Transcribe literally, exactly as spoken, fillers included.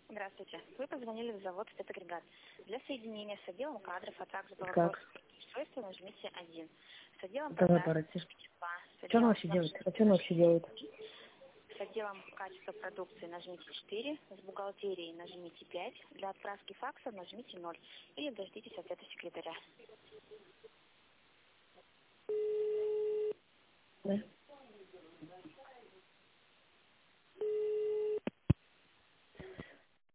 Здравствуйте. Вы позвонили в завод «Спецагрегат». Для соединения с отделом кадров, а также по Как? вопросу устройства нажмите один. С отделом Давай, продаж Барати. нажмите два. С Что она отделом вообще делает? снабжения А что она вообще делает? с отделом качества продукции нажмите четыре. С бухгалтерией нажмите пять. Для отправки факса нажмите ноль. Или дождитесь ответа секретаря. Да.